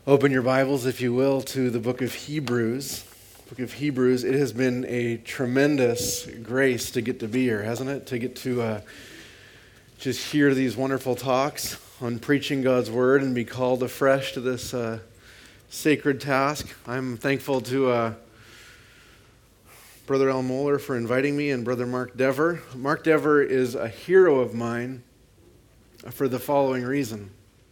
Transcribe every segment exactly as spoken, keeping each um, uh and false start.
Open your Bibles, if you will, to the book of Hebrews. Book of Hebrews. It has been a tremendous grace to get to be here, hasn't it? To get to uh, just hear these wonderful talks on preaching God's Word and be called afresh to this uh, sacred task. I'm thankful to uh, Brother Al Moeller for inviting me and Brother Mark Dever. Mark Dever is a hero of mine for the following reason.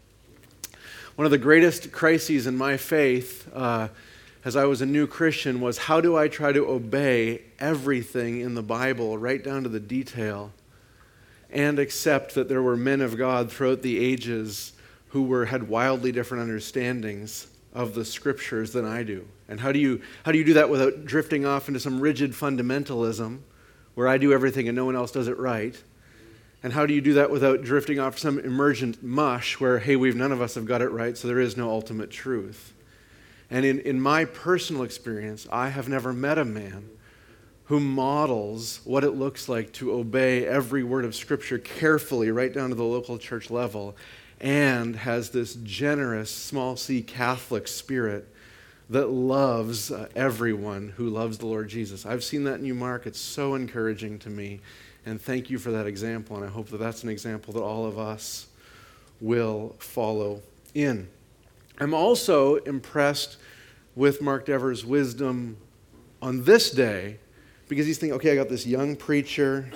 One of the greatest crises in my faith uh, as I was a new Christian was, how do I try to obey everything in the Bible right down to the detail and accept that there were men of God throughout the ages who were had wildly different understandings of the Scriptures than I do? And how do you how do you do that without drifting off into some rigid fundamentalism where I do everything and no one else does it right? And how do you do that without drifting off some emergent mush where, hey, we've none of us have got it right, so there is no ultimate truth? And in, in my personal experience, I have never met a man who models what it looks like to obey every word of Scripture carefully right down to the local church level and has this generous, small c Catholic spirit that loves uh, everyone who loves the Lord Jesus. I've seen that in you, Mark. It's so encouraging to me. And thank you for that example, and I hope that that's an example that all of us will follow in. I'm also impressed with Mark Dever's wisdom on this day, because he's thinking, okay, I got this young preacher.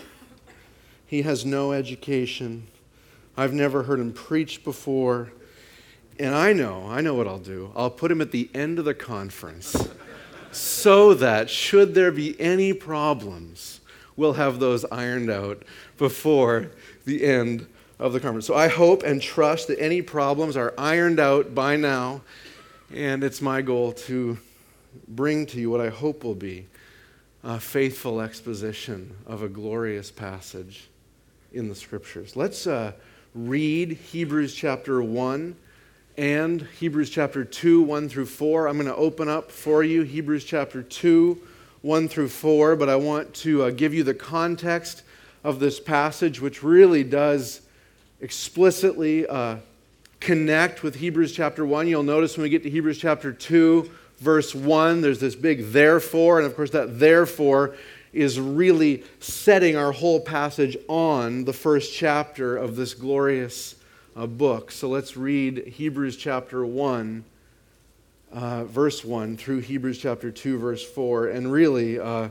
He has no education. I've never heard him preach before. And I know, I know what I'll do. I'll put him at the end of the conference so that should there be any problems, we'll have those ironed out before the end of the conference. So I hope and trust that any problems are ironed out by now, and it's my goal to bring to you what I hope will be a faithful exposition of a glorious passage in the Scriptures. Let's uh, read Hebrews chapter one and Hebrews chapter two, one through four. I'm going to open up for you Hebrews chapter two, one through four, but I want to uh, give you the context of this passage, which really does explicitly uh, connect with Hebrews chapter one. You'll notice when we get to Hebrews chapter two, verse one, there's this big therefore, and of course that therefore is really setting our whole passage on the first chapter of this glorious uh, book. So let's read Hebrews chapter one, Uh, verse one through Hebrews chapter two, verse four, and really uh,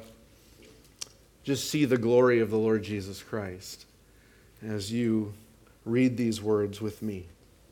just see the glory of the Lord Jesus Christ as you read these words with me.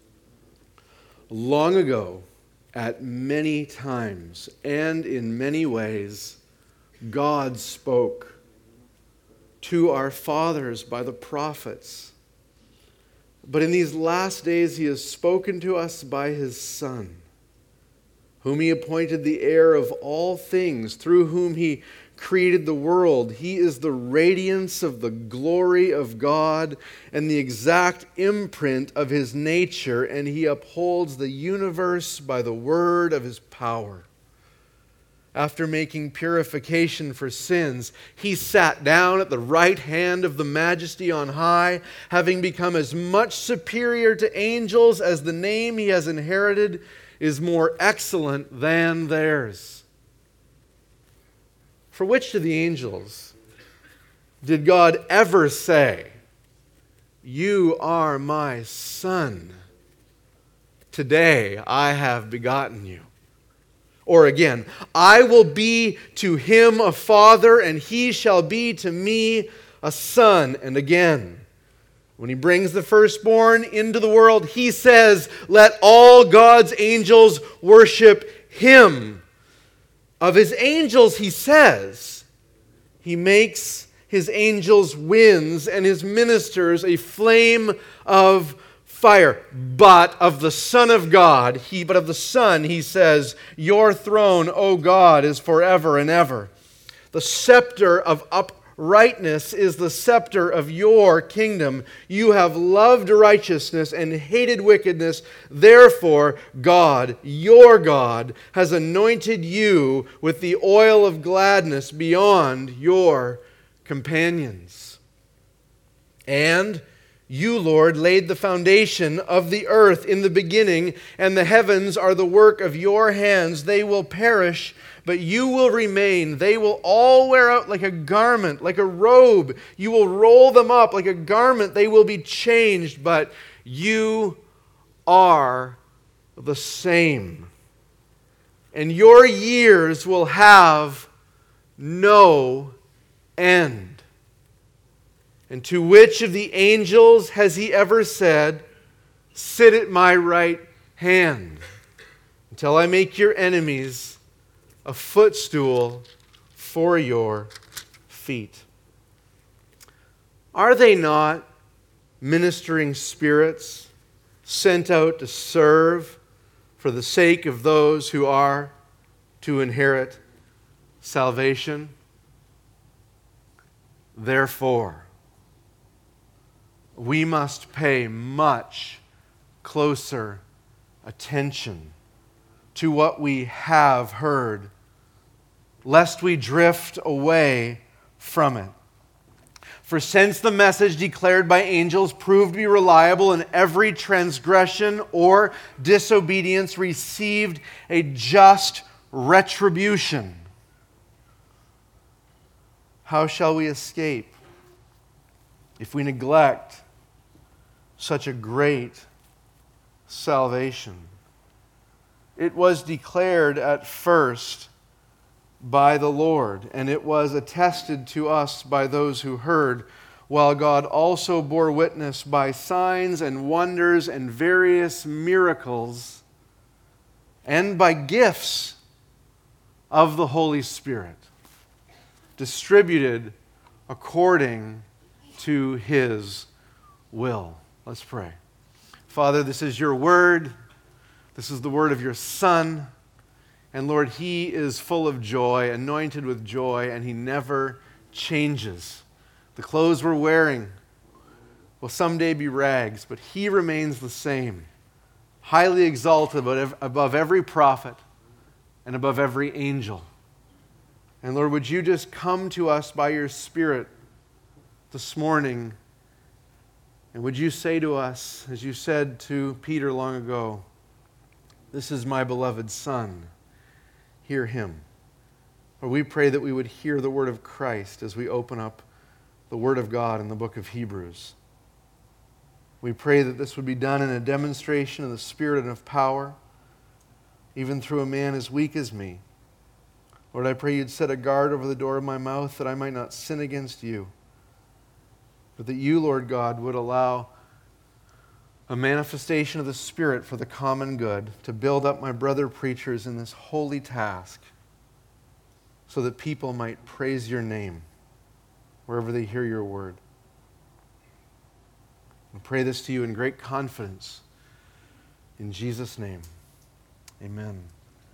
Long ago, at many times and in many ways, God spoke to our fathers by the prophets. But in these last days, He has spoken to us by His Son, whom He appointed the heir of all things, through whom He created the world. He is the radiance of the glory of God and the exact imprint of His nature, and He upholds the universe by the word of His power. After making purification for sins, He sat down at the right hand of the Majesty on high, having become as much superior to angels as the name He has inherited is more excellent than theirs. For which of the angels did God ever say, "You are my son. Today I have begotten you"? Or again, "I will be to him a father, and he shall be to me a son"? And again, when He brings the firstborn into the world, He says, "Let all God's angels worship Him." Of His angels, He says, He makes His angels winds and His ministers a flame of fire. But of the Son of God, He, but of the Son, He says, "Your throne, O God, is forever and ever. The scepter of uprightness Rightness is the scepter of your kingdom. You have loved righteousness and hated wickedness. Therefore, God, your God, has anointed you with the oil of gladness beyond your companions. And You, Lord, laid the foundation of the earth in the beginning, and the heavens are the work of your hands. They will perish, but you will remain. They will all wear out like a garment, like a robe. You will roll them up like a garment. They will be changed, but you are the same. And your years will have no end. And to which of the angels has he ever said, sit at my right hand until I make your enemies a footstool for your feet? Are they not ministering spirits sent out to serve for the sake of those who are to inherit salvation? Therefore, we must pay much closer attention to what we have heard, lest we drift away from it. For since the message declared by angels proved to be reliable, and every transgression or disobedience received a just retribution, how shall we escape if we neglect such a great salvation? It was declared at first by the Lord, and it was attested to us by those who heard, while God also bore witness by signs and wonders and various miracles, and by gifts of the Holy Spirit, distributed according to His will. Let's pray. Father, this is your word. This is the word of your Son. And Lord, He is full of joy, anointed with joy, and He never changes. The clothes we're wearing will someday be rags, but He remains the same, highly exalted above every prophet and above every angel. And Lord, would you just come to us by your Spirit this morning, and would you say to us, as you said to Peter long ago, this is my beloved Son, hear Him. Lord, we pray that we would hear the word of Christ as we open up the word of God in the book of Hebrews. We pray that this would be done in a demonstration of the Spirit and of power, even through a man as weak as me. Lord, I pray you'd set a guard over the door of my mouth that I might not sin against you, but that you, Lord God, would allow a manifestation of the Spirit for the common good to build up my brother preachers in this holy task so that people might praise your name wherever they hear your word. I pray this to you in great confidence. In Jesus' name, amen.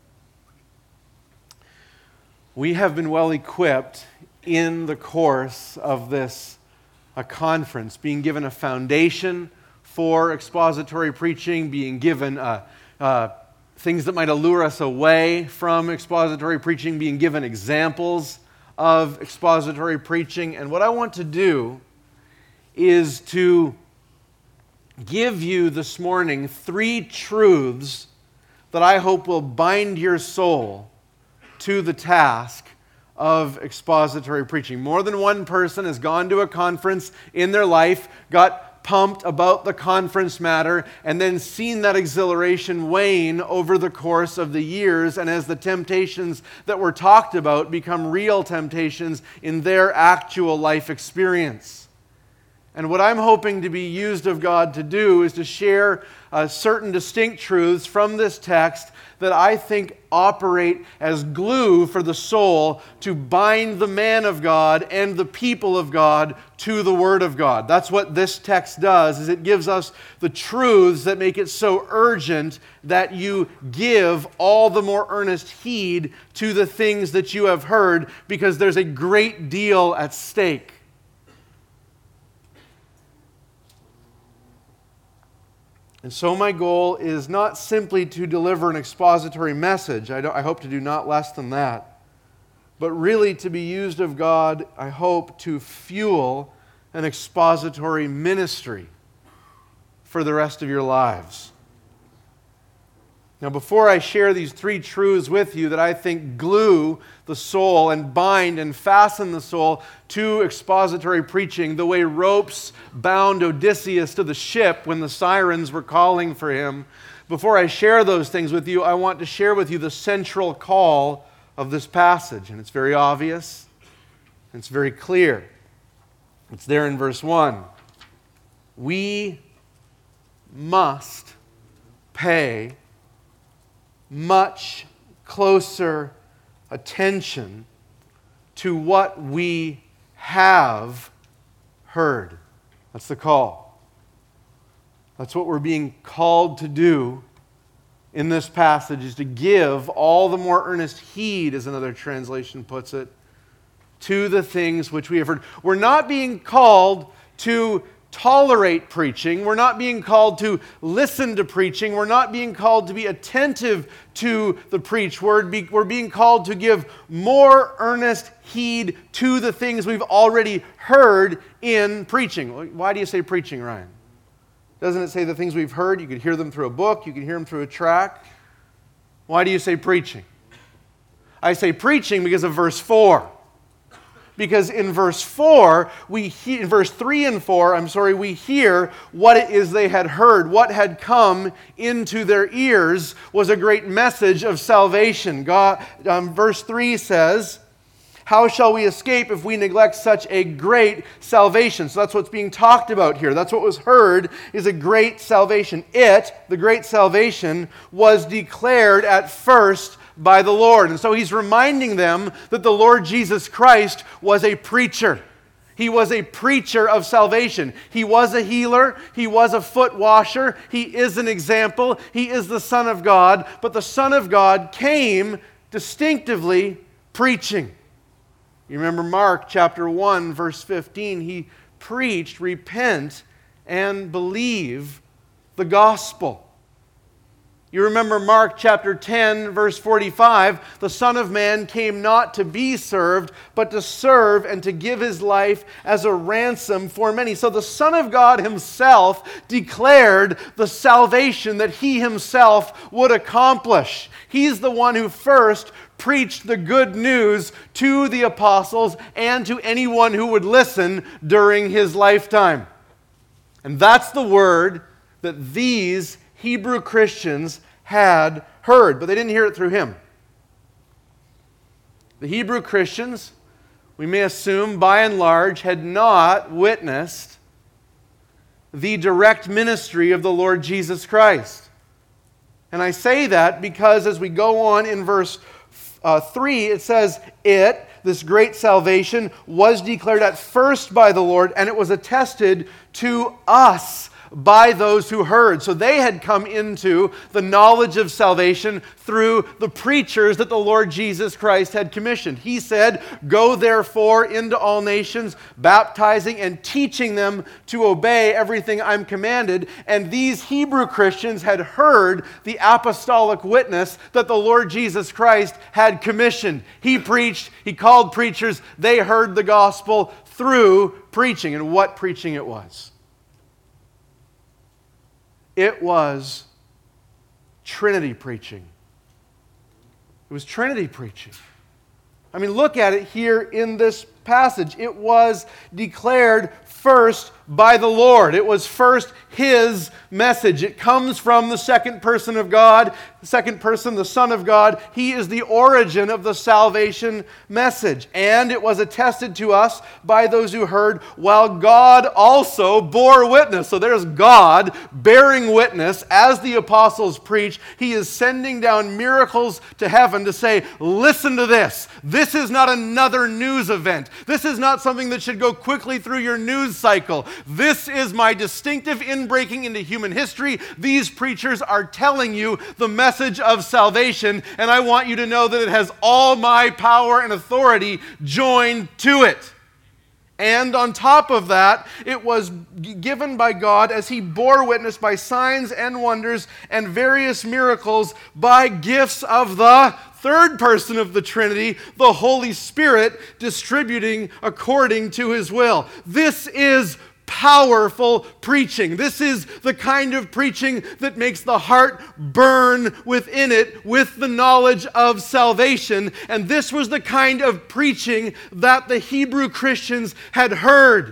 We have been well equipped in the course of this a conference, being given a foundation for expository preaching, being given uh, uh, things that might allure us away from expository preaching, being given examples of expository preaching. And what I want to do is to give you this morning three truths that I hope will bind your soul to the task of expository preaching. More than one person has gone to a conference in their life, got pumped about the conference matter, and then seen that exhilaration wane over the course of the years, and as the temptations that were talked about become real temptations in their actual life experience. And what I'm hoping to be used of God to do is to share uh, certain distinct truths from this text that I think operate as glue for the soul to bind the man of God and the people of God to the Word of God. That's what this text does, is it gives us the truths that make it so urgent that you give all the more earnest heed to the things that you have heard, because there's a great deal at stake. And so my goal is not simply to deliver an expository message. I, don't, I hope to do not less than that. But really to be used of God, I hope, to fuel an expository ministry. for the rest of your lives. Now, before I share these three truths with you that I think glue the soul and bind and fasten the soul to expository preaching, the way ropes bound Odysseus to the ship when the sirens were calling for him, before I share those things with you, I want to share with you the central call of this passage. And it's very obvious. It's very clear. It's there in verse one. We must pay much closer attention to what we have heard. That's the call. That's what we're being called to do in this passage, is to give all the more earnest heed, as another translation puts it, to the things which we have heard. We're not being called to tolerate preaching. We're not being called to listen to preaching. We're not being called to be attentive to the preached word. We're being called to give more earnest heed to the things we've already heard in preaching. Why do you say preaching, Ryan? Doesn't it say the things we've heard? You could hear them through a book. You could hear them through a tract. Why do you say preaching? I say preaching because of verse four. Because in verse four, we he- in verse three and four, I'm sorry, we hear what it is they had heard. What had come into their ears was a great message of salvation. God, um, verse three says, "How shall we escape if we neglect such a great salvation?" So that's what's being talked about here. That's what was heard, is a great salvation. It, the great salvation, was declared at first by the Lord. And so he's reminding them that the Lord Jesus Christ was a preacher. He was a preacher of salvation. He was a healer. He was a foot washer. He is an example. He is the Son of God. But the Son of God came distinctively preaching. You remember Mark chapter one, verse fifteen. He preached, repent and believe the gospel. You remember Mark chapter ten, verse forty-five, the Son of Man came not to be served, but to serve and to give his life as a ransom for many. So the Son of God himself declared the salvation that he himself would accomplish. He's the one who first preached the good news to the apostles and to anyone who would listen during his lifetime. And that's the word that these Hebrew Christians had heard, but they didn't hear it through him. The Hebrew Christians, we may assume by and large, had not witnessed the direct ministry of the Lord Jesus Christ. And I say that because as we go on in verse uh, three, it says, it, this great salvation, was declared at first by the Lord, and it was attested to us by those who heard. So they had come into the knowledge of salvation through the preachers that the Lord Jesus Christ had commissioned. He said, "Go therefore into all nations, baptizing and teaching them to obey everything I'm commanded." And these Hebrew Christians had heard the apostolic witness that the Lord Jesus Christ had commissioned. He preached, he called preachers, they heard the gospel through preaching. And what preaching it was? It was Trinity preaching. It was Trinity preaching. I mean, look at it here in this passage. It was declared first by the Lord. It was first His message. It comes from the second person of God, the second person, the Son of God. He is the origin of the salvation message. And it was attested to us by those who heard, while God also bore witness. So there's God bearing witness as the apostles preach. He is sending down miracles to heaven to say, listen to this. This is not another news event. This is not something that should go quickly through your news cycle. This is my distinctive inbreaking into human history. These preachers are telling you the message of salvation, and I want you to know that it has all my power and authority joined to it. And on top of that, it was given by God as He bore witness by signs and wonders and various miracles by gifts of the third person of the Trinity, the Holy Spirit, distributing according to His will. This is powerful preaching. This is the kind of preaching that makes the heart burn within it with the knowledge of salvation. And this was the kind of preaching that the Hebrew Christians had heard.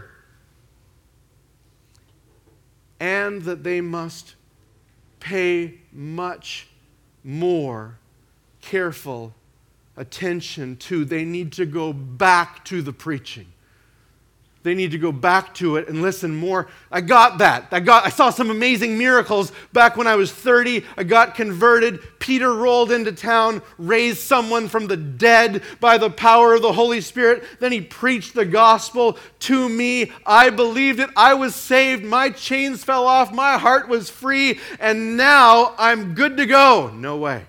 And that they must pay much more careful attention to. They need to go back to the preaching. They need to go back to it and listen more. I got that. I got I saw some amazing miracles back when I was thirty. I got converted. Peter rolled into town, raised someone from the dead by the power of the Holy Spirit. Then he preached the gospel to me. I believed it. I was saved. My chains fell off. My heart was free. And now I'm good to go. No way.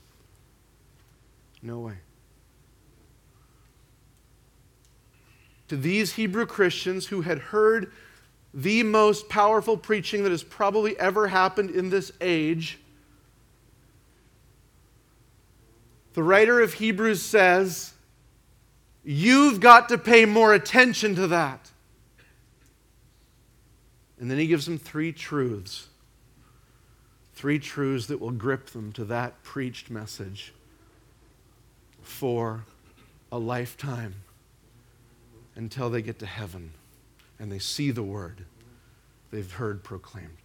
No way. To these Hebrew Christians who had heard the most powerful preaching that has probably ever happened in this age, the writer of Hebrews says, you've got to pay more attention to that. And then he gives them three truths. Three truths that will grip them to that preached message for a lifetime, until they get to heaven and they see the word they've heard proclaimed.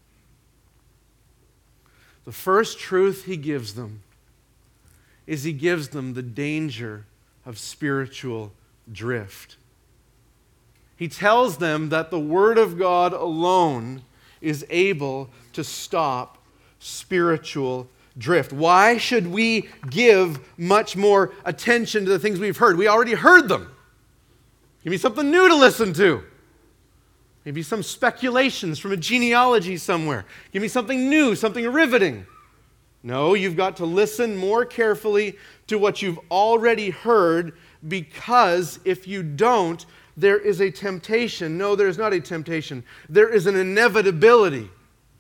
The first truth he gives them is he gives them the danger of spiritual drift. He tells them that the Word of God alone is able to stop spiritual drift. Why should we give much more attention to the things we've heard? We already heard them. Give me something new to listen to. Maybe some speculations from a genealogy somewhere. Give me something new, something riveting. No, you've got to listen more carefully to what you've already heard, because if you don't, there is a temptation. No, there's not a temptation. There is an inevitability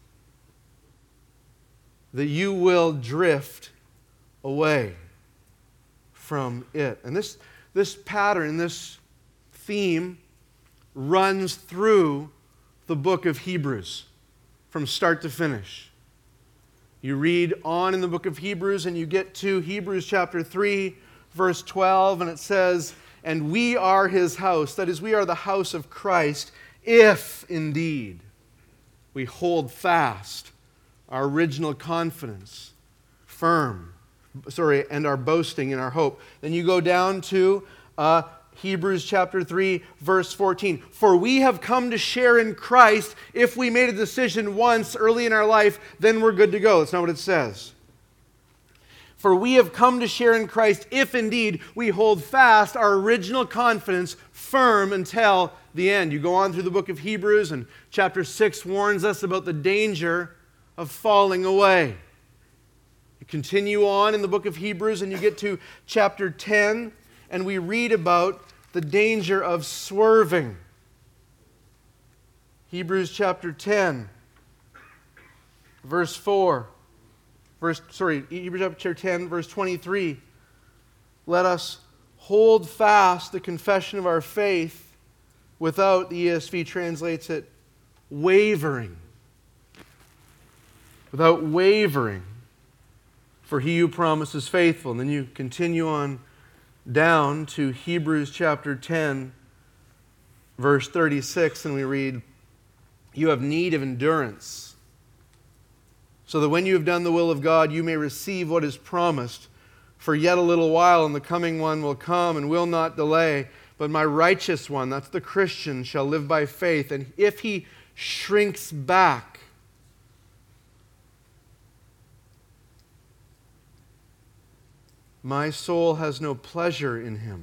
that you will drift away from it. And this, this pattern, this theme runs through the book of Hebrews from start to finish. You read on in the book of Hebrews and you get to Hebrews chapter three, verse twelve, and it says, and we are his house, that is, we are the house of Christ, if indeed we hold fast our original confidence firm, sorry, and our boasting in our hope. Then you go down to uh, Hebrews chapter three, verse fourteen. For we have come to share in Christ. If we made a decision once early in our life, then we're good to go. That's not what it says. For we have come to share in Christ if indeed we hold fast our original confidence firm until the end. You go on through the book of Hebrews, and chapter six warns us about the danger of falling away. You continue on in the book of Hebrews and you get to chapter ten, and we read about the danger of swerving. Hebrews chapter ten, verse four. Verse, sorry, Hebrews chapter ten, verse twenty-three. Let us hold fast the confession of our faith without, the E S V translates it, wavering. Without wavering. For he who promises faithful. And then you continue on down to Hebrews chapter ten, verse thirty-six, and we read, you have need of endurance, so that when you have done the will of God, you may receive what is promised. For yet a little while, and the coming one will come and will not delay. But my righteous one, that's the Christian, shall live by faith. And if he shrinks back, my soul has no pleasure in him.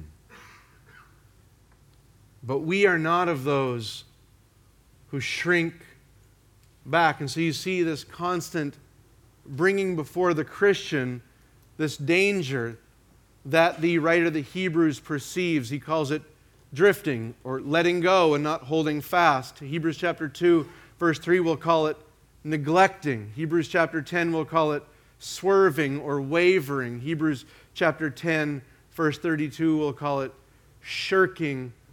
But we are not of those who shrink back. And so you see this constant bringing before the Christian this danger that the writer of the Hebrews perceives. He calls it drifting or letting go and not holding fast. Hebrews chapter two, verse three will call it neglecting. Hebrews chapter ten will call it swerving or wavering. Hebrews chapter ten, verse thirty-two will call it shirking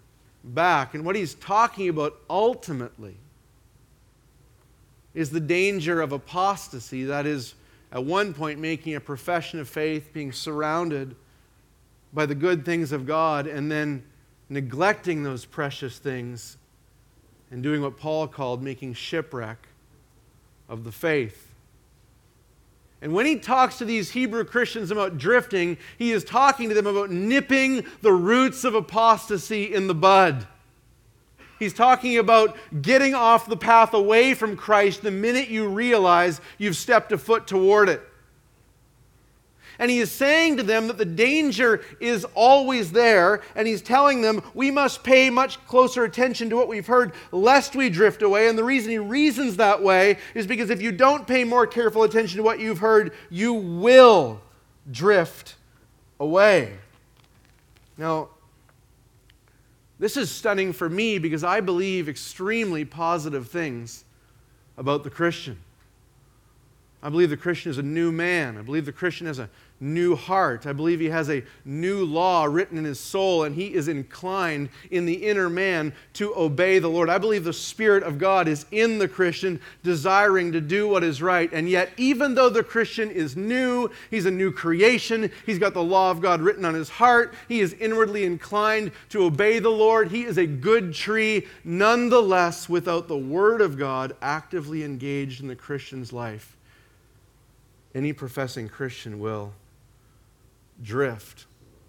back. And what he's talking about ultimately is the danger of apostasy, that is, at one point making a profession of faith, being surrounded by the good things of God, and then neglecting those precious things and doing what Paul called making shipwreck of the faith. And when he talks to these Hebrew Christians about drifting, he is talking to them about nipping the roots of apostasy in the bud. He's talking about getting off the path away from Christ the minute you realize you've stepped a foot toward it. And he is saying to them that the danger is always there, and he's telling them we must pay much closer attention to what we've heard lest we drift away. And the reason he reasons that way is because if you don't pay more careful attention to what you've heard, you will drift away. Now, this is stunning for me because I believe extremely positive things about the Christian. I believe the Christian is a new man. I believe the Christian has a new heart. I believe he has a new law written in his soul, and he is inclined in the inner man to obey the Lord. I believe the Spirit of God is in the Christian, desiring to do what is right. And yet, even though the Christian is new, he's a new creation, he's got the law of God written on his heart, he is inwardly inclined to obey the Lord, he is a good tree, nonetheless, without the Word of God actively engaged in the Christian's life, any professing Christian will drift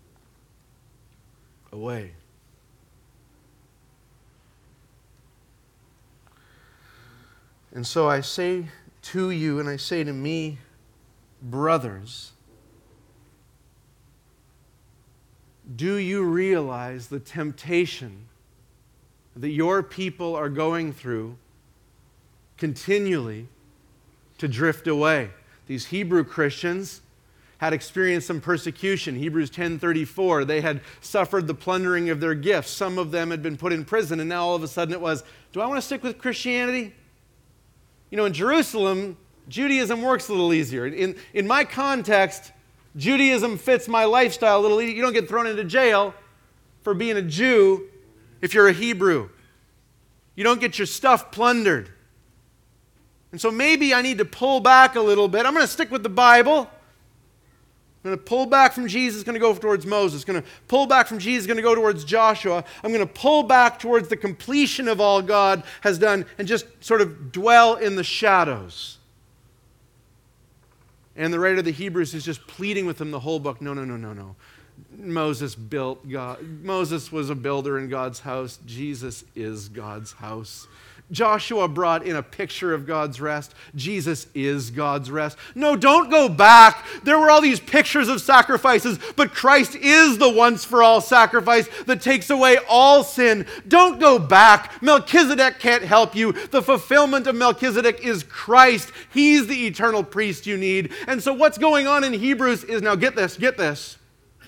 away. And so I say to you, and I say to me, brothers, do you realize the temptation that your people are going through continually to drift away? These Hebrew Christians had experienced some persecution. Hebrews ten thirty-four, they had suffered the plundering of their gifts. Some of them had been put in prison, and now all of a sudden it was, do I want to stick with Christianity? You know, in Jerusalem, Judaism works a little easier. In, in my context, Judaism fits my lifestyle a little easier. You don't get thrown into jail for being a Jew if you're a Hebrew. You don't get your stuff plundered. And so maybe I need to pull back a little bit. I'm going to stick with the Bible. I'm going to pull back from Jesus, going to go towards Moses. Going to pull back from Jesus, going to go towards Joshua. I'm going to pull back towards the completion of all God has done and just sort of dwell in the shadows. And the writer of the Hebrews is just pleading with them the whole book. No, no, no, no, no. Moses built God. Moses was a builder in God's house. Jesus is God's house. Joshua brought in a picture of God's rest. Jesus is God's rest. No, don't go back. There were all these pictures of sacrifices, but Christ is the once-for-all sacrifice that takes away all sin. Don't go back. Melchizedek can't help you. The fulfillment of Melchizedek is Christ. He's the eternal priest you need. And so what's going on in Hebrews is, now get this, get this.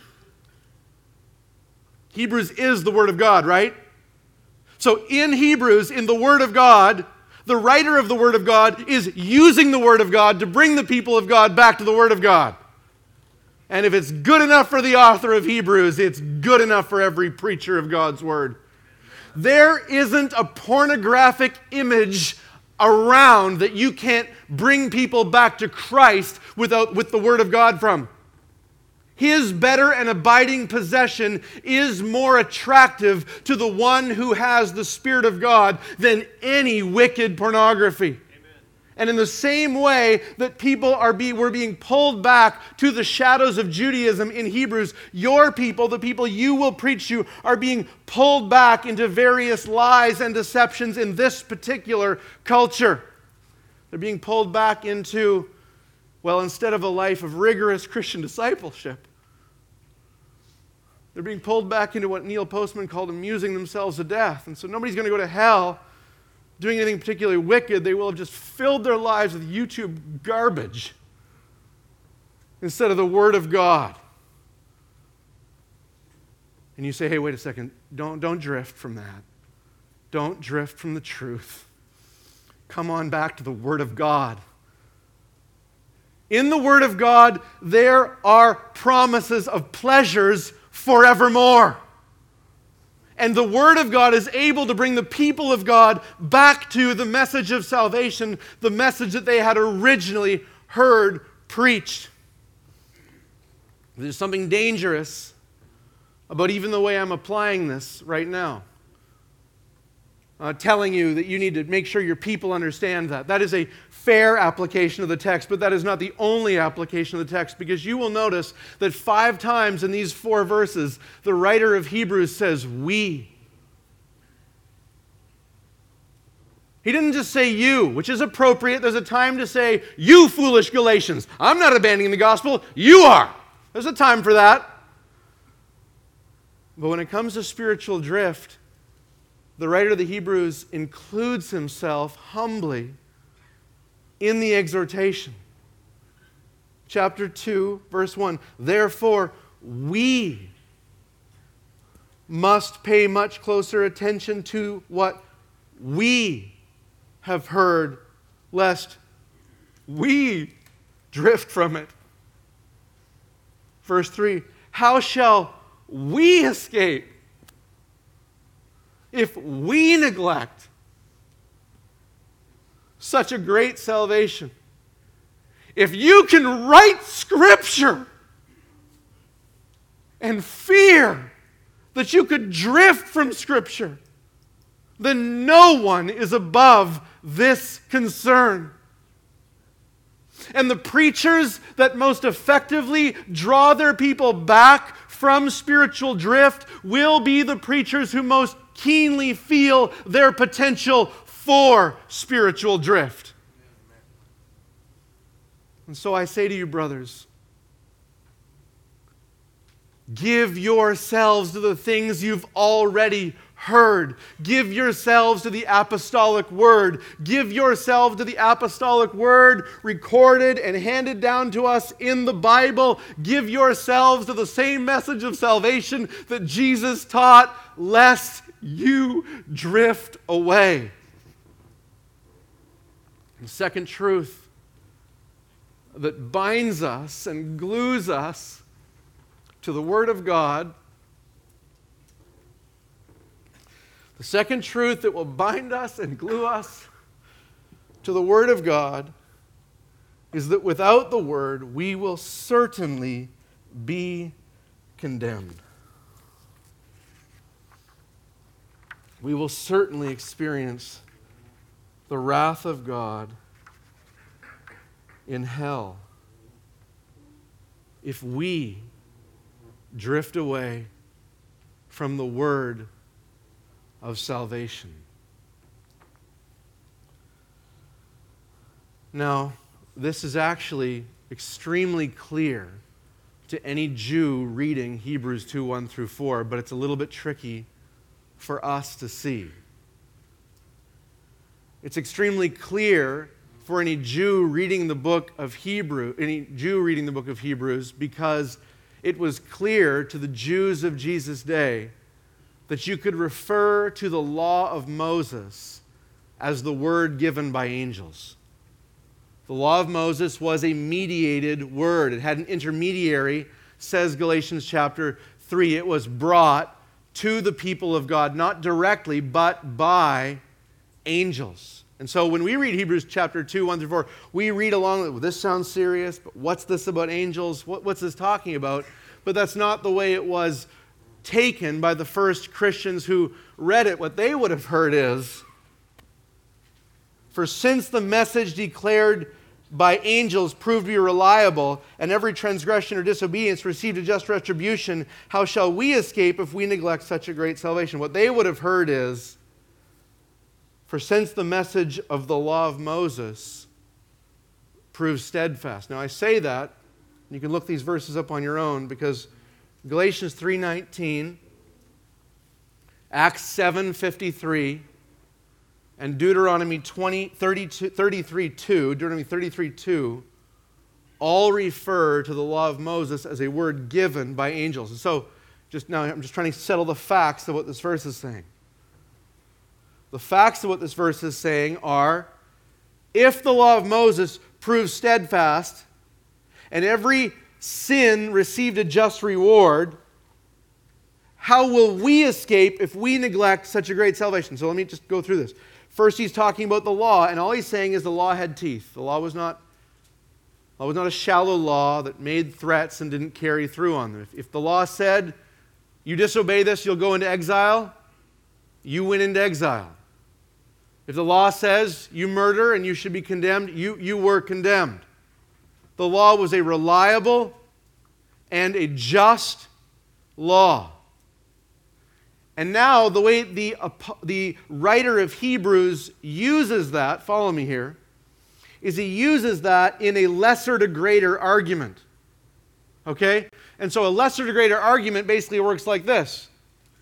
Hebrews is the Word of God, right? So in Hebrews, in the Word of God, the writer of the Word of God is using the Word of God to bring the people of God back to the Word of God. And if it's good enough for the author of Hebrews, it's good enough for every preacher of God's Word. There isn't a pornographic image around that you can't bring people back to Christ without, with the Word of God from. His better and abiding possession is more attractive to the one who has the Spirit of God than any wicked pornography. Amen. And in the same way that people are be, were being pulled back to the shadows of Judaism in Hebrews, your people, the people you will preach to, are being pulled back into various lies and deceptions in this particular culture. They're being pulled back into, well, instead of a life of rigorous Christian discipleship, they're being pulled back into what Neil Postman called amusing themselves to death. And so nobody's going to go to hell doing anything particularly wicked. They will have just filled their lives with YouTube garbage instead of the Word of God. And you say, hey, wait a second. Don't, don't drift from that. Don't drift from the truth. Come on back to the Word of God. In the Word of God, there are promises of pleasures forevermore. And the Word of God is able to bring the people of God back to the message of salvation, the message that they had originally heard preached. There's something dangerous about even the way I'm applying this right now. Uh, telling you that you need to make sure your people understand that. That is a fair application of the text, but that is not the only application of the text, because you will notice that five times in these four verses, the writer of Hebrews says, we. He didn't just say you, which is appropriate. There's a time to say, you foolish Galatians. I'm not abandoning the gospel. You are. There's a time for that. But when it comes to spiritual drift, the writer of the Hebrews includes himself humbly in the exhortation. Chapter two, verse one, therefore we must pay much closer attention to what we have heard, lest we drift from it. Verse three, how shall we escape if we neglect such a great salvation? If you can write Scripture and fear that you could drift from Scripture, then no one is above this concern. And the preachers that most effectively draw their people back from spiritual drift will be the preachers who most keenly feel their potential for spiritual drift. And so I say to you, brothers, give yourselves to the things you've already heard. Give yourselves to the apostolic word. Give yourselves to the apostolic word recorded and handed down to us in the Bible. Give yourselves to the same message of salvation that Jesus taught, lest you drift away. The second truth that binds us and glues us to the Word of God, the second truth that will bind us and glue us to the Word of God is that without the Word, we will certainly be condemned. We will certainly experience the wrath of God in hell if we drift away from the word of salvation. Now, this is actually extremely clear to any Jew reading Hebrews two, one through four, but it's a little bit tricky for us to see. It's extremely clear for any Jew reading the book of Hebrew, any Jew reading the book of Hebrews, because it was clear to the Jews of Jesus' day that you could refer to the law of Moses as the word given by angels. The law of Moses was a mediated word. It had an intermediary, says Galatians chapter three. It was brought to the people of God, not directly, but by angels. And so when we read Hebrews chapter two, one through four, we read along, well, this sounds serious, but what's this about angels? What, what's this talking about? But that's not the way it was taken by the first Christians who read it. What they would have heard is, for since the message declared by angels proved to be reliable, and every transgression or disobedience received a just retribution, how shall we escape if we neglect such a great salvation? What they would have heard is, for since the message of the law of Moses proves steadfast. Now I say that, you can look these verses up on your own, because Galatians three nineteen, Acts seven fifty-three, and Deuteronomy twenty, thirty-two, thirty-three two, Deuteronomy thirty-three two, all refer to the law of Moses as a word given by angels. And so, just now I'm just trying to settle the facts of what this verse is saying. The facts of what this verse is saying are, if the law of Moses proves steadfast, and every sin received a just reward, how will we escape if we neglect such a great salvation? So let me just go through this. First, he's talking about the law, and all he's saying is the law had teeth. The law was not, law was not a shallow law that made threats and didn't carry through on them. If, if the law said, you disobey this, you'll go into exile, you went into exile. If the law says you murder and you should be condemned, you, you were condemned. The law was a reliable and a just law. And now the way the, the writer of Hebrews uses that, follow me here, is he uses that in a lesser to greater argument. Okay? And so a lesser to greater argument basically works like this.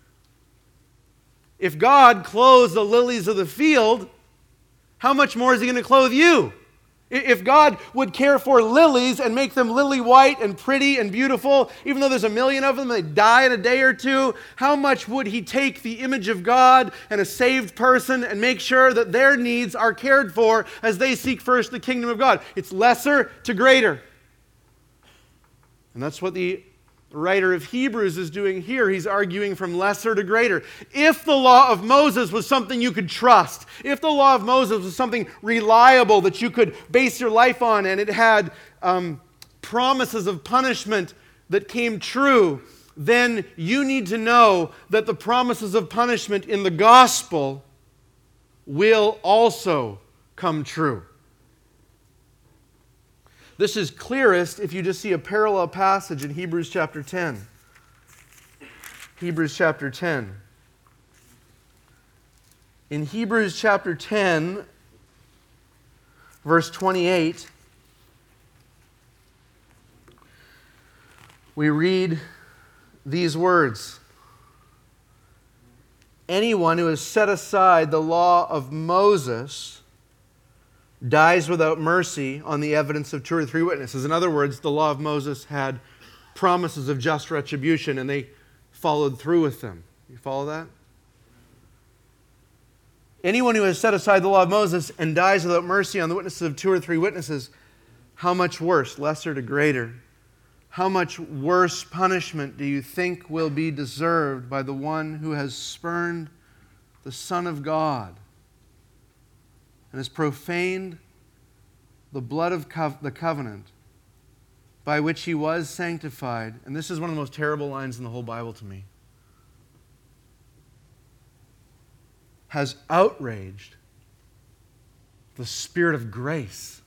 If God clothes the lilies of the field, how much more is he going to clothe you? If God would care for lilies and make them lily white and pretty and beautiful, even though there's a million of them, they die in a day or two, how much would he take the image of God and a saved person and make sure that their needs are cared for as they seek first the kingdom of God? It's lesser to greater. And that's what the writer of Hebrews is doing here. He's arguing from lesser to greater. If the law of Moses was something you could trust, if the law of Moses was something reliable that you could base your life on, and it had um, promises of punishment that came true, then you need to know that the promises of punishment in the gospel will also come true. This is clearest if you just see a parallel passage in Hebrews chapter ten. Hebrews chapter ten. In Hebrews chapter ten, verse twenty-eight, we read these words. Anyone who has set aside the law of Moses dies without mercy on the evidence of two or three witnesses. In other words, the law of Moses had promises of just retribution, and they followed through with them. You follow that? Anyone who has set aside the law of Moses and dies without mercy on the witnesses of two or three witnesses, how much worse, lesser to greater, how much worse punishment do you think will be deserved by the one who has spurned the Son of God and has profaned the blood of co- the covenant by which he was sanctified? And this is one of the most terrible lines in the whole Bible to me. Has outraged the Spirit of grace.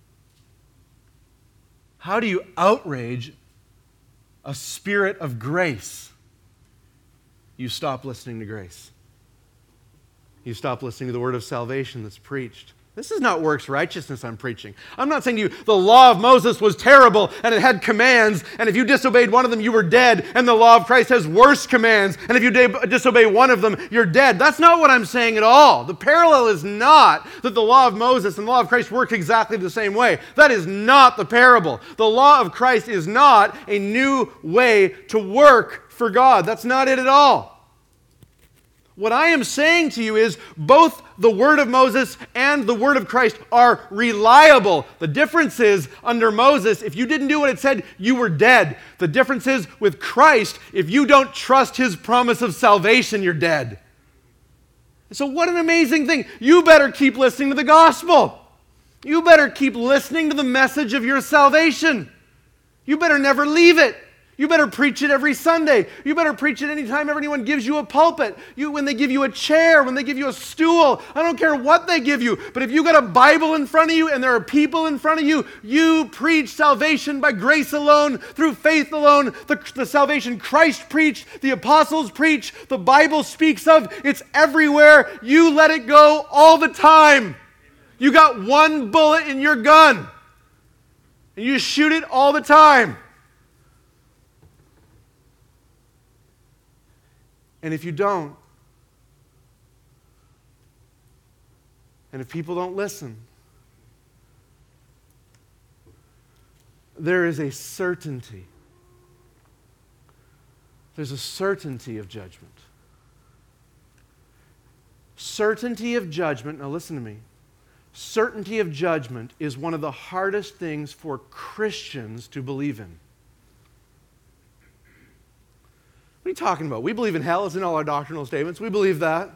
How do you outrage a Spirit of grace? You stop listening to grace. You stop listening to the word of salvation that's preached. This is not works righteousness I'm preaching. I'm not saying to you the law of Moses was terrible and it had commands, and if you disobeyed one of them, you were dead, and the law of Christ has worse commands, and if you disobey one of them, you're dead. That's not what I'm saying at all. The parallel is not that the law of Moses and the law of Christ work exactly the same way. That is not the parable. The law of Christ is not a new way to work for God. That's not it at all. What I am saying to you is both the word of Moses and the word of Christ are reliable. The difference is, under Moses, if you didn't do what it said, you were dead. The difference is, with Christ, if you don't trust his promise of salvation, you're dead. So what an amazing thing. You better keep listening to the gospel. You better keep listening to the message of your salvation. You better never leave it. You better preach it every Sunday. You better preach it anytime anyone gives you a pulpit. You, when they give you a chair, when they give you a stool. I don't care what they give you. But if you got a Bible in front of you and there are people in front of you, you preach salvation by grace alone, through faith alone. The, the salvation Christ preached, the apostles preach, the Bible speaks of. It's everywhere. You let it go all the time. You got one bullet in your gun. And you shoot it all the time. And if you don't, and if people don't listen, there is a certainty. There's a certainty of judgment. Certainty of judgment, now listen to me. Certainty of judgment is one of the hardest things for Christians to believe in. What are you talking about? We believe in hell. It's in all our doctrinal statements. We believe that.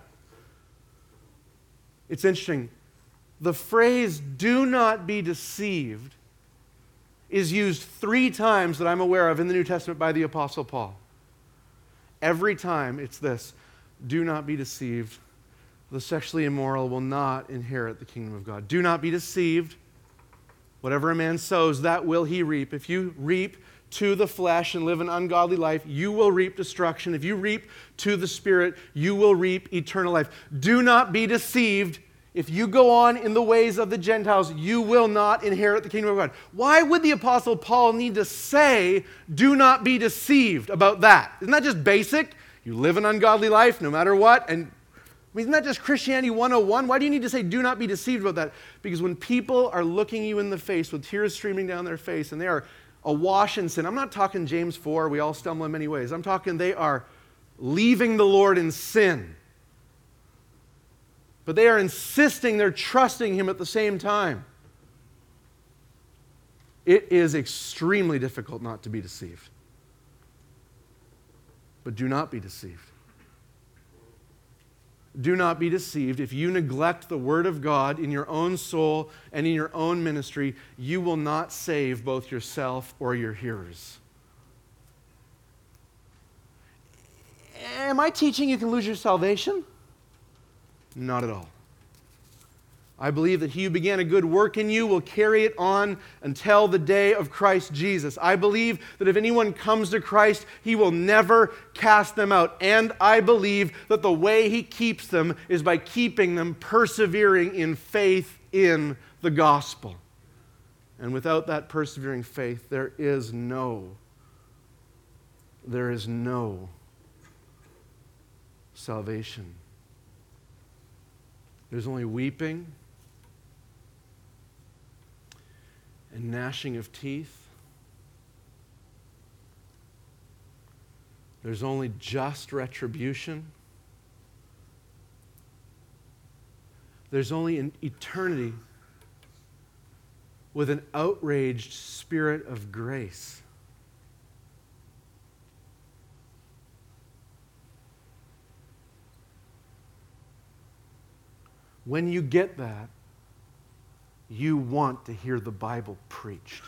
It's interesting. The phrase, do not be deceived, is used three times that I'm aware of in the New Testament by the Apostle Paul. Every time it's this, do not be deceived. The sexually immoral will not inherit the kingdom of God. Do not be deceived. Whatever a man sows, that will he reap. If you reap to the flesh and live an ungodly life, you will reap destruction. If you reap to the Spirit, you will reap eternal life. Do not be deceived. If you go on in the ways of the Gentiles, you will not inherit the kingdom of God. Why would the Apostle Paul need to say, do not be deceived about that? Isn't that just basic? You live an ungodly life no matter what. And I mean, isn't that just Christianity one oh one? Why do you need to say, do not be deceived about that? Because when people are looking you in the face with tears streaming down their face and they are awash in sin, I'm not talking James four, we all stumble in many ways. I'm talking they are leaving the Lord in sin. But they are insisting they're trusting Him at the same time. It is extremely difficult not to be deceived. But do not be deceived. Do not be deceived. If you neglect the Word of God in your own soul and in your own ministry, you will not save both yourself or your hearers. Am I teaching you can lose your salvation? Not at all. I believe that He who began a good work in you will carry it on until the day of Christ Jesus. I believe that if anyone comes to Christ, He will never cast them out. And I believe that the way He keeps them is by keeping them persevering in faith in the gospel. And without that persevering faith, there is no, there is no salvation. There's only weeping and gnashing of teeth. There's only just retribution. There's only an eternity with an outraged spirit of grace. When you get that, you want to hear the Bible preached.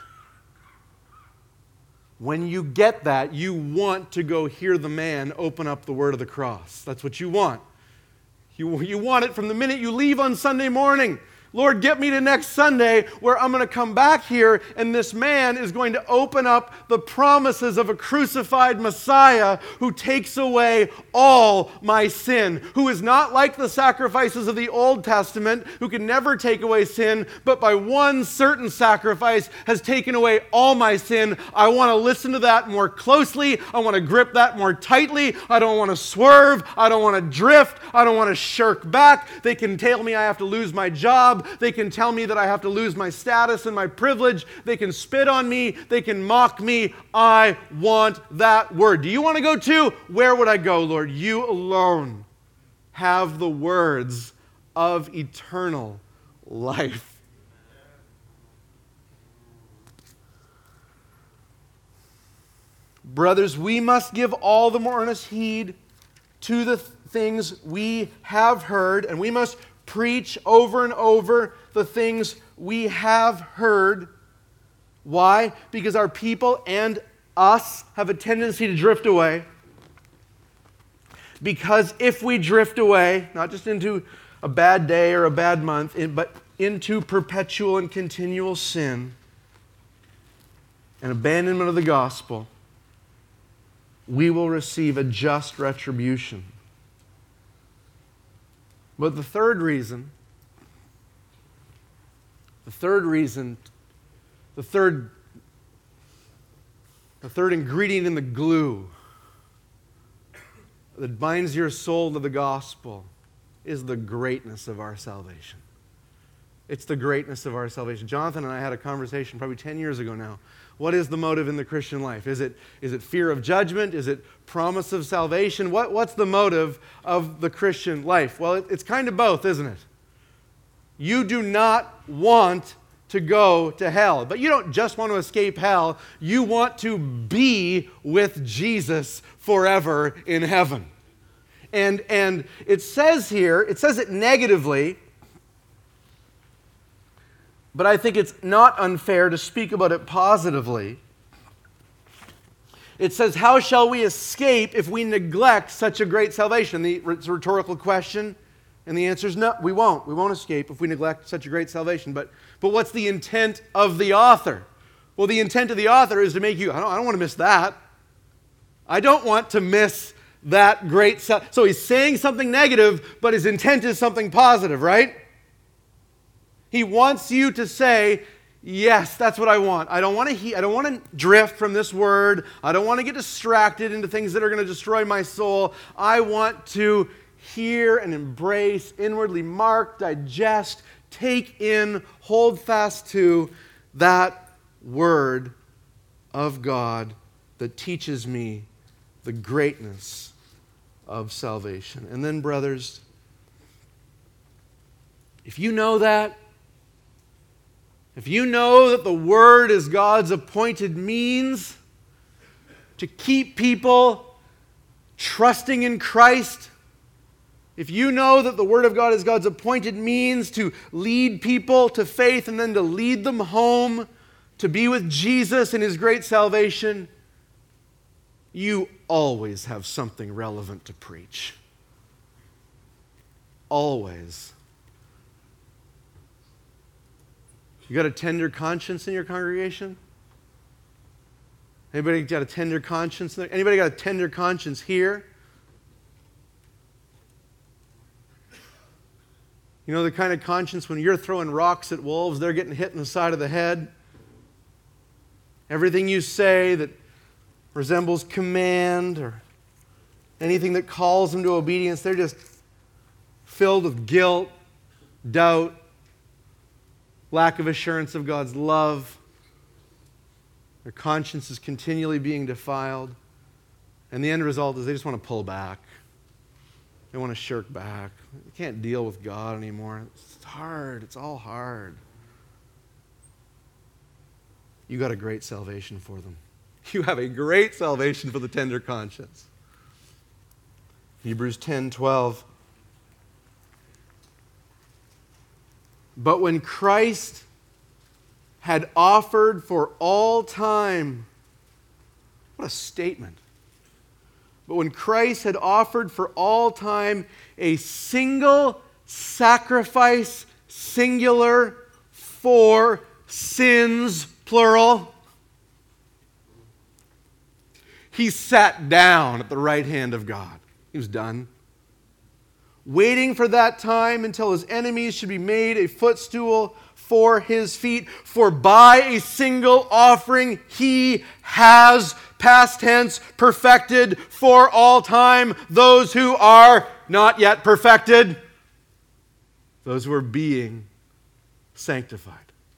When you get that, you want to go hear the man open up the word of the cross. That's what you want. You, you want it from the minute you leave on Sunday morning. Lord, get me to next Sunday where I'm going to come back here and this man is going to open up the promises of a crucified Messiah who takes away all my sin, who is not like the sacrifices of the Old Testament, who can never take away sin, but by one certain sacrifice has taken away all my sin. I want to listen to that more closely. I want to grip that more tightly. I don't want to swerve. I don't want to drift. I don't want to shirk back. They can tell me I have to lose my job. They can tell me that I have to lose my status and my privilege. They can spit on me. They can mock me. I want that word. Do you want to go too? Where would I go, Lord? You alone have the words of eternal life. Brothers, we must give all the more earnest heed to the things we have heard, and we must preach over and over the things we have heard. Why? Because our people and us have a tendency to drift away. Because if we drift away, not just into a bad day or a bad month, but into perpetual and continual sin and abandonment of the gospel, we will receive a just retribution. But the third reason, the third reason, the third, the third ingredient in the glue that binds your soul to the gospel is the greatness of our salvation. It's the greatness of our salvation. Jonathan and I had a conversation probably ten years ago now. What is the motive in the Christian life? Is it, is it fear of judgment? Is it promise of salvation? What, what's the motive of the Christian life? Well, it, it's kind of both, isn't it? You do not want to go to hell. But you don't just want to escape hell. You want to be with Jesus forever in heaven. And, and it says here, it says it negatively, but I think it's not unfair to speak about it positively. It says, how shall we escape if we neglect such a great salvation? The, it's a rhetorical question, and the answer is no, we won't. We won't escape if we neglect such a great salvation. But, but what's the intent of the author? Well, the intent of the author is to make you, I don't, I don't want to miss that. I don't want to miss that great sal- So he's saying something negative, but his intent is something positive, right? He wants you to say, yes, that's what I want. I don't want to he- I don't want to drift from this word. I don't want to get distracted into things that are going to destroy my soul. I want to hear and embrace, inwardly mark, digest, take in, hold fast to that word of God that teaches me the greatness of salvation. And then, brothers, if you know that, if you know that the Word is God's appointed means to keep people trusting in Christ, if you know that the Word of God is God's appointed means to lead people to faith and then to lead them home to be with Jesus in His great salvation, you always have something relevant to preach. Always. You got a tender conscience in your congregation? Anybody got a tender conscience? Anybody got a tender conscience here? You know the kind of conscience when you're throwing rocks at wolves, they're getting hit in the side of the head? Everything you say that resembles command or anything that calls them to obedience, they're just filled with guilt, doubt, lack of assurance of God's love. Their conscience is continually being defiled. And the end result is they just want to pull back. They want to shirk back. They can't deal with God anymore. It's hard. It's all hard. You got a great salvation for them. You have a great salvation for the tender conscience. Hebrews ten twelve. But when Christ had offered for all time, what a statement. But when Christ had offered for all time a single sacrifice, singular, for sins, plural, He sat down at the right hand of God. He was done. Waiting for that time until His enemies should be made a footstool for His feet. For by a single offering He has, past tense, perfected for all time those who are not yet perfected, those who are being sanctified.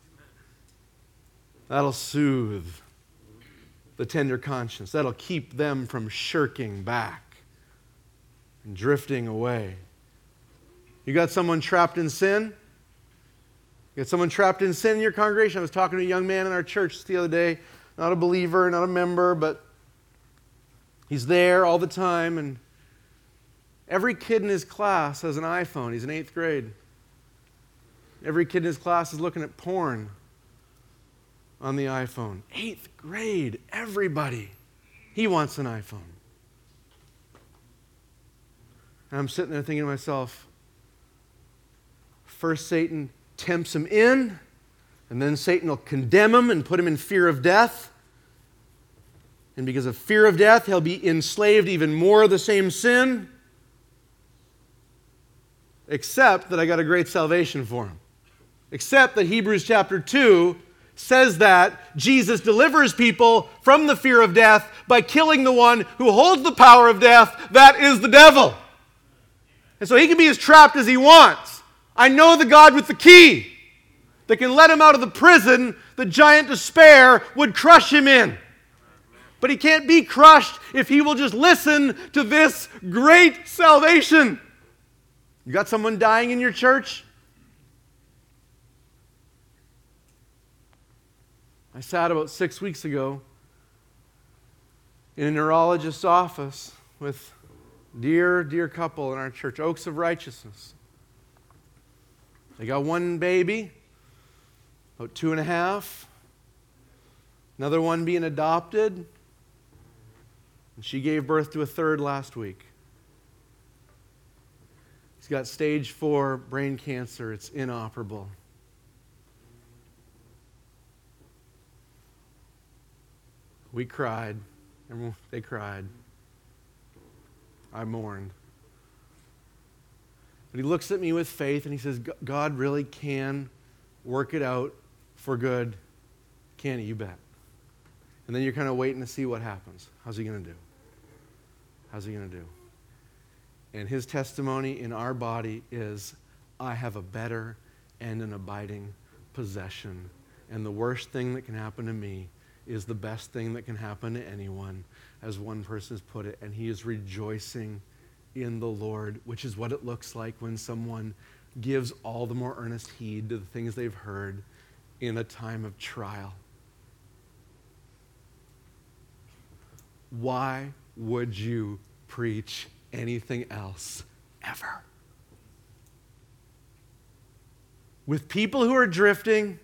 That'll soothe the tender conscience. That'll keep them from shirking back and drifting away. You got someone trapped in sin? You got someone trapped in sin in your congregation? I was talking to a young man in our church the other day, not a believer, not a member, but he's there all the time, and every kid in his class has an iPhone. He's in eighth grade. Every kid in his class is looking at porn on the iPhone. Eighth grade, everybody. He wants an iPhone. And I'm sitting there thinking to myself, first Satan tempts him in, and then Satan will condemn him and put him in fear of death. And because of fear of death, he'll be enslaved even more of the same sin. Except that I got a great salvation for him. Except that Hebrews chapter two says that Jesus delivers people from the fear of death by killing the one who holds the power of death, that is the devil. And so he can be as trapped as he wants. I know the God with the key that can let him out of the prison that giant despair would crush him in. But he can't be crushed if he will just listen to this great salvation. You got someone dying in your church? I sat about six weeks ago in a neurologist's office with a dear, dear couple in our church, Oaks of Righteousness. They got one baby, about two and a half. Another one being adopted. And she gave birth to a third last week. He's got stage four brain cancer. It's inoperable. We cried. Everyone, they cried. I mourned. But he looks at me with faith and he says, God really can work it out for good. Can he? You bet. And then you're kind of waiting to see what happens. How's he going to do? How's he going to do? And his testimony in our body is, I have a better and an abiding possession. And the worst thing that can happen to me is the best thing that can happen to anyone, as one person has put it. And he is rejoicing in the Lord, which is what it looks like when someone gives all the more earnest heed to the things they've heard in a time of trial. Why would you preach anything else ever? With people who are drifting,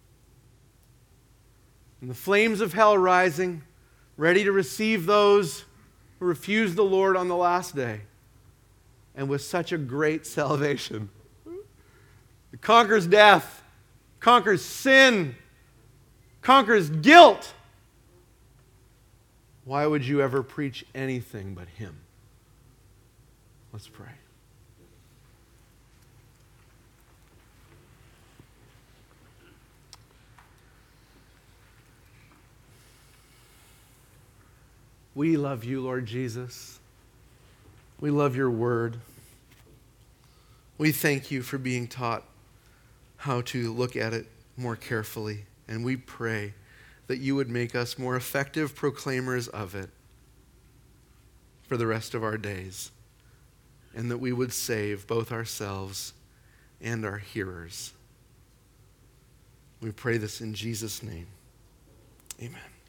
and the flames of hell rising, ready to receive those who refuse the Lord on the last day, and with such a great salvation. It conquers death, conquers sin, conquers guilt. Why would you ever preach anything but him? Let's pray. We love you, Lord Jesus. We love your word. We thank you for being taught how to look at it more carefully. And we pray that you would make us more effective proclaimers of it for the rest of our days. And that we would save both ourselves and our hearers. We pray this in Jesus' name. Amen.